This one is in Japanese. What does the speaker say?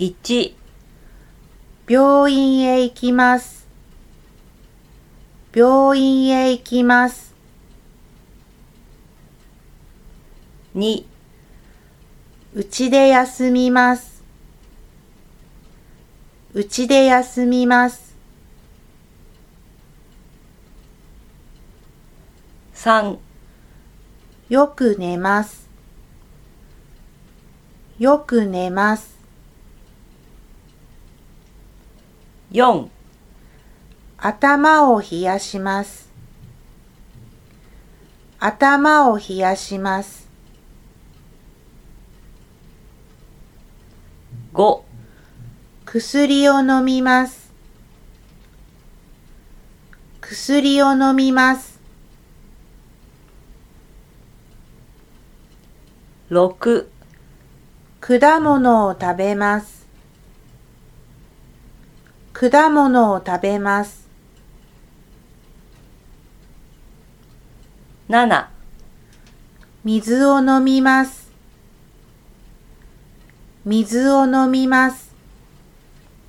1、 病院へ行きます。病院へ行きます。 2、 うちで休みます。うちで休みます。 3、 よく寝ます。よく寝ます。 4、 頭を冷やします。頭を冷やします。 5、 薬を飲みます。薬を飲みます。 6、 果物を食べます。果物を食べます。 7、 水を飲みます。水を飲みます。